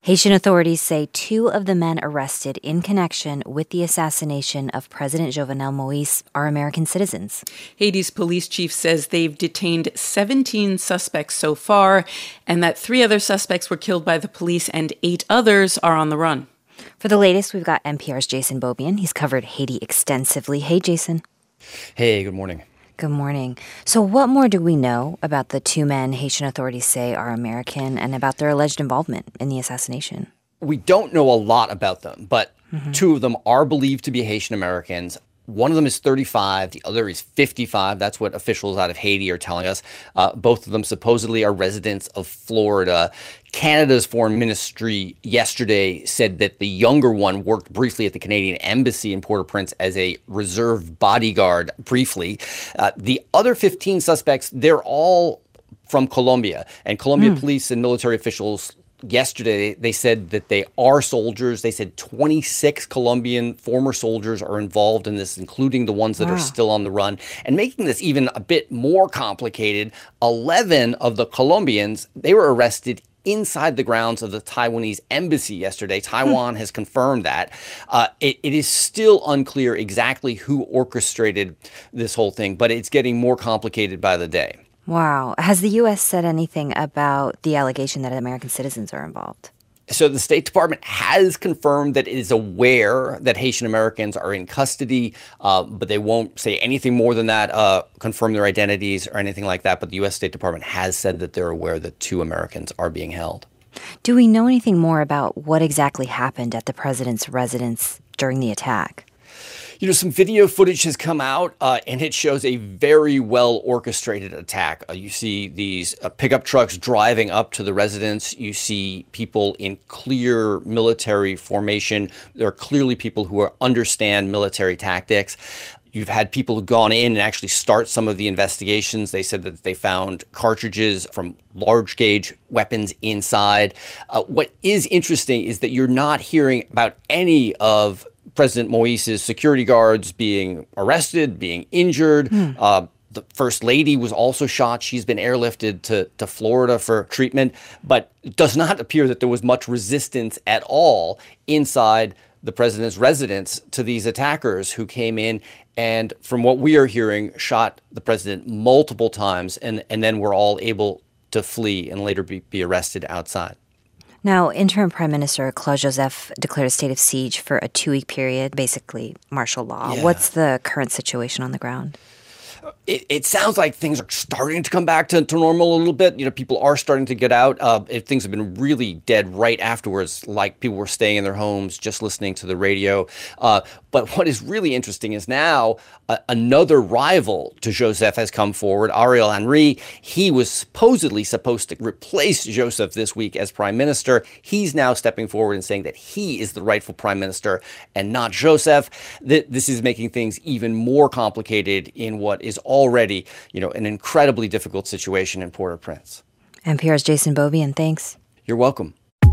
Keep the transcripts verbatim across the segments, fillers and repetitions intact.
Haitian authorities say two of the men arrested in connection with the assassination of President Jovenel Moïse are American citizens. Haiti's police chief says they've detained seventeen suspects so far, and that three other suspects were killed by the police and eight others are on the run. For the latest, we've got N P R's Jason Beaubien. He's covered Haiti extensively. Hey, Jason. Hey, good morning. Good morning. So what more do we know about the two men Haitian authorities say are American and about their alleged involvement in the assassination? We don't know a lot about them, but Mm-hmm. two of them are believed to be Haitian Americans. One of them is thirty-five, the other is fifty-five. That's what officials out of Haiti are telling us. Uh, both of them supposedly are residents of Florida. Canada's foreign ministry yesterday said that the younger one worked briefly at the Canadian embassy in Port-au-Prince as a reserve bodyguard briefly. Uh, the other fifteen suspects, they're all from Colombia, and Colombia Mm. police and military officials yesterday, they said that they are soldiers. They said twenty-six Colombian former soldiers are involved in this, including the ones that Wow. are still on the run. And making this even a bit more complicated, eleven of the Colombians, they were arrested inside the grounds of the Taiwanese embassy yesterday. Taiwan has confirmed that. Uh, it, it is still unclear exactly who orchestrated this whole thing, but it's getting more complicated by the day. Wow. Has the U S said anything about the allegation that American citizens are involved? So the State Department has confirmed that it is aware that Haitian Americans are in custody, uh, but they won't say anything more than that, uh, confirm their identities or anything like that. But the U S State Department has said that they're aware that two Americans are being held. Do we know anything more about what exactly happened at the president's residence during the attack? You know, some video footage has come out, uh, and it shows a very well orchestrated attack. Uh, you see these uh, pickup trucks driving up to the residence. You see people in clear military formation. There are clearly people who are, understand military tactics. You've had people who've gone in and actually start some of the investigations. They said that they found cartridges from large gauge weapons inside. Uh, what is interesting is that you're not hearing about any of President Moïse's security guards being arrested, being injured. Hmm. Uh, the First Lady was also shot. She's been airlifted to, to Florida for treatment. But it does not appear that there was much resistance at all inside the president's residence to these attackers who came in and, from what we are hearing, shot the president multiple times and, and then were all able to flee and later be, be arrested outside. Now, interim Prime Minister Claude Joseph declared a state of siege for a two-week period, basically martial law. Yeah. What's the current situation on the ground? It, it sounds like things are starting to come back to, to normal a little bit. You know, people are starting to get out. Uh, if things have been really dead right afterwards, like people were staying in their homes, just listening to the radio. Uh, but what is really interesting is now uh, another rival to Joseph has come forward, Ariel Henry. He was supposedly supposed to replace Joseph this week as prime minister. He's now stepping forward and saying that he is the rightful prime minister and not Joseph. Th- this is making things even more complicated in what is already, you know, an incredibly difficult situation in Port-au-Prince. N P R's Jason Beaubien, thanks. You're welcome.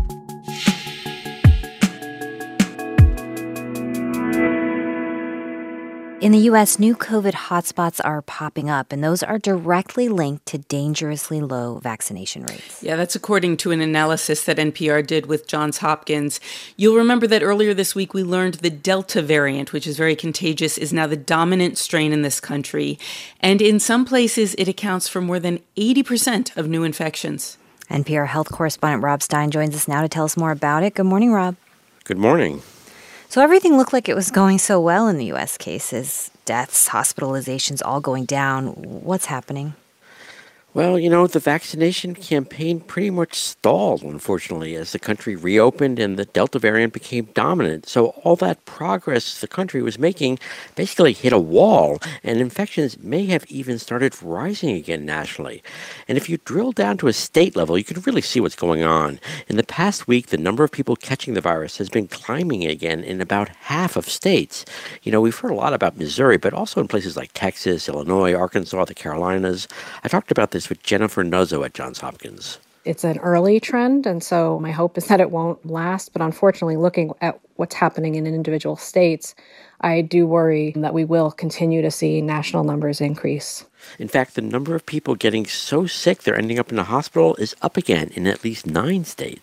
In the U S, new COVID hotspots are popping up, and those are directly linked to dangerously low vaccination rates. Yeah, that's according to an analysis that N P R did with Johns Hopkins. You'll remember that earlier this week we learned the Delta variant, which is very contagious, is now the dominant strain in this country. And in some places, it accounts for more than eighty percent of new infections. N P R health correspondent Rob Stein joins us now to tell us more about it. Good morning, Rob. Good morning. So everything looked like it was going so well in the U S cases. Deaths, hospitalizations, all going down. What's happening? Well, you know, the vaccination campaign pretty much stalled, unfortunately, as the country reopened and the Delta variant became dominant. So all that progress the country was making basically hit a wall, and infections may have even started rising again nationally. And if you drill down to a state level, you can really see what's going on. In the past week, the number of people catching the virus has been climbing again in about half of states. You know, we've heard a lot about Missouri, but also in places like Texas, Illinois, Arkansas, the Carolinas. I talked about this with Jennifer Nuzzo at Johns Hopkins. It's an early trend, and so my hope is that it won't last. But unfortunately, looking at what's happening in individual states, I do worry that we will continue to see national numbers increase. In fact, the number of people getting so sick they're ending up in the hospital is up again in at least nine states.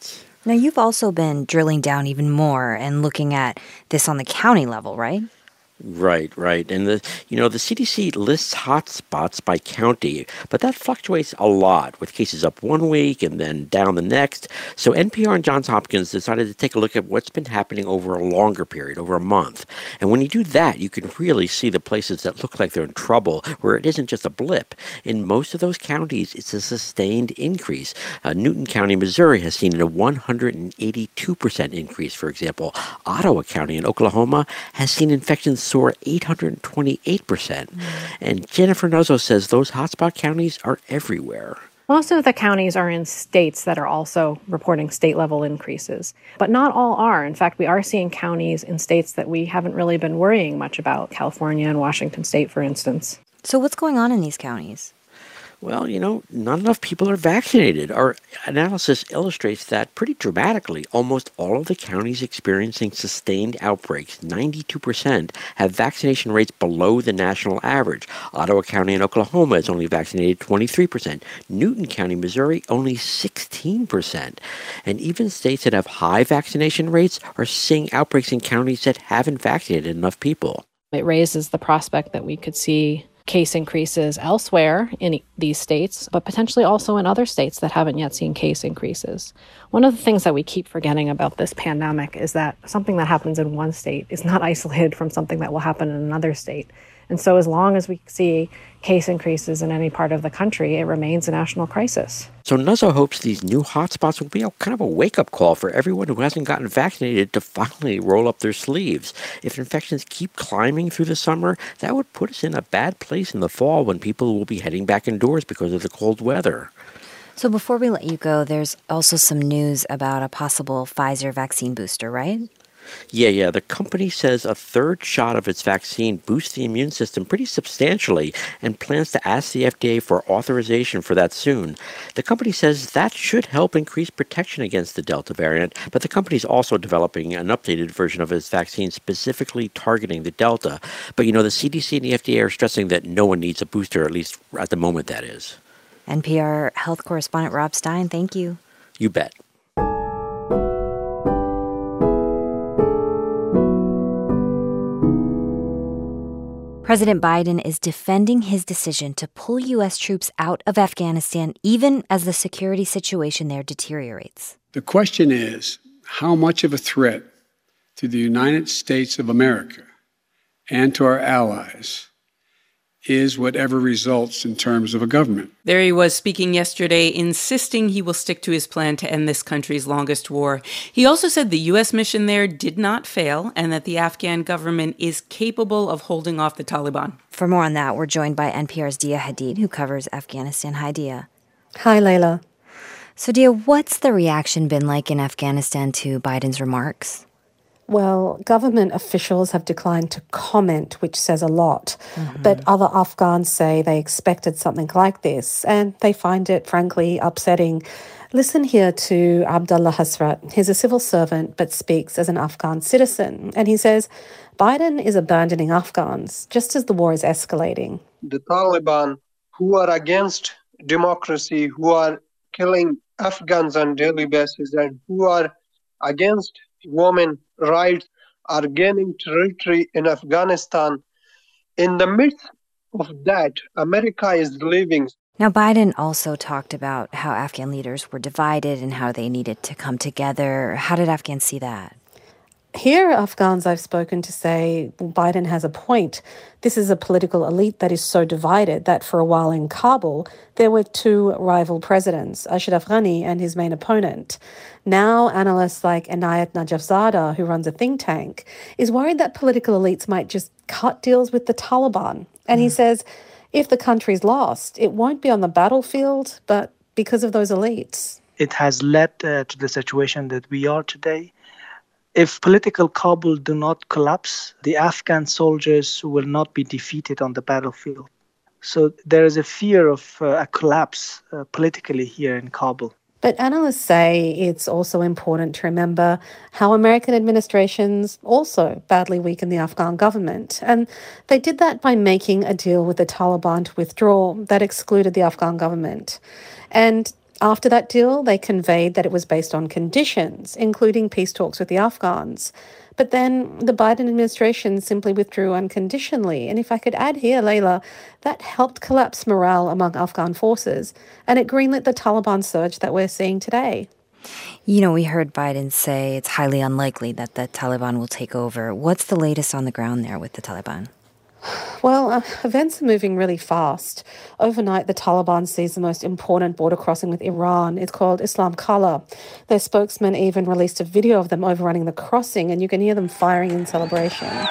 Now, you've also been drilling down even more and looking at this on the county level, right? Right, right. And the you know, the C D C lists hotspots by county, but that fluctuates a lot, with cases up one week and then down the next. So N P R and Johns Hopkins decided to take a look at what's been happening over a longer period, over a month. And when you do that, you can really see the places that look like they're in trouble, where it isn't just a blip. In most of those counties, it's a sustained increase. Uh, Newton County, Missouri, has seen a one hundred eighty-two percent increase, for example. Ottawa County in Oklahoma has seen infections soar eight hundred twenty-eight percent. Mm. And Jennifer Nuzzo says those hotspot counties are everywhere. Most of the counties are in states that are also reporting state-level increases, but not all are. In fact, we are seeing counties in states that we haven't really been worrying much about, California and Washington State, for instance. So what's going on in these counties? Well, you know, not enough people are vaccinated. Our analysis illustrates that pretty dramatically. Almost all of the counties experiencing sustained outbreaks, ninety-two percent, have vaccination rates below the national average. Ottawa County in Oklahoma has only vaccinated twenty-three percent. Newton County, Missouri, only sixteen percent. And even states that have high vaccination rates are seeing outbreaks in counties that haven't vaccinated enough people. It raises the prospect that we could see case increases elsewhere in these states, but potentially also in other states that haven't yet seen case increases. One of the things that we keep forgetting about this pandemic is that something that happens in one state is not isolated from something that will happen in another state. And so as long as we see case increases in any part of the country, it remains a national crisis. So Nuzzo hopes these new hotspots will be a kind of a wake-up call for everyone who hasn't gotten vaccinated to finally roll up their sleeves. If infections keep climbing through the summer, that would put us in a bad place in the fall when people will be heading back indoors because of the cold weather. So before we let you go, there's also some news about a possible Pfizer vaccine booster, right? Yeah, yeah. The company says a third shot of its vaccine boosts the immune system pretty substantially and plans to ask the F D A for authorization for that soon. The company says that should help increase protection against the Delta variant, but the company is also developing an updated version of its vaccine specifically targeting the Delta. But, you know, the C D C and the F D A are stressing that no one needs a booster, at least at the moment, that is. N P R health correspondent Rob Stein, thank you. You bet. President Biden is defending his decision to pull U S troops out of Afghanistan even as the security situation there deteriorates. The question is, how much of a threat to the United States of America and to our allies is whatever results in terms of a government? There he was speaking yesterday, insisting he will stick to his plan to end this country's longest war. He also said the U S mission there did not fail and that the Afghan government is capable of holding off the Taliban. For more on that, we're joined by N P R's Dia Hadid, who covers Afghanistan. Hi, Dia. Hi, Layla. So, Dia, what's the reaction been like in Afghanistan to Biden's remarks? Well, government officials have declined to comment, which says a lot. Mm-hmm. But other Afghans say they expected something like this, and they find it, frankly, upsetting. Listen here to Abdullah Hasrat. He's a civil servant but speaks as an Afghan citizen. And he says, Biden is abandoning Afghans just as the war is escalating. The Taliban, who are against democracy, who are killing Afghans on a daily basis, and who are against women rights, are gaining territory in Afghanistan. In the midst of that, America is leaving. Now, Biden also talked about how Afghan leaders were divided and how they needed to come together. How did Afghans see that? Here, Afghans I've spoken to say, well, Biden has a point. This is a political elite that is so divided that for a while in Kabul, there were two rival presidents, Ashraf Ghani and his main opponent. Now, analysts like Inayat Najafzada, who runs a think tank, is worried that political elites might just cut deals with the Taliban. And mm. he says, if the country's lost, it won't be on the battlefield, but because of those elites. It has led uh, to the situation that we are today. If political Kabul do not collapse, the Afghan soldiers will not be defeated on the battlefield. So there is a fear of uh, a collapse uh, politically here in Kabul. But analysts say it's also important to remember how American administrations also badly weakened the Afghan government. And they did that by making a deal with the Taliban to withdraw that excluded the Afghan government. And After that deal, they conveyed that it was based on conditions, including peace talks with the Afghans. But then the Biden administration simply withdrew unconditionally. And if I could add here, Layla, that helped collapse morale among Afghan forces, and it greenlit the Taliban surge that we're seeing today. You know, we heard Biden say it's highly unlikely that the Taliban will take over. What's the latest on the ground there with the Taliban? Well, uh, events are moving really fast. Overnight, the Taliban seized the most important border crossing with Iran. It's called Islam Kala. Their spokesman even released a video of them overrunning the crossing, and you can hear them firing in celebration.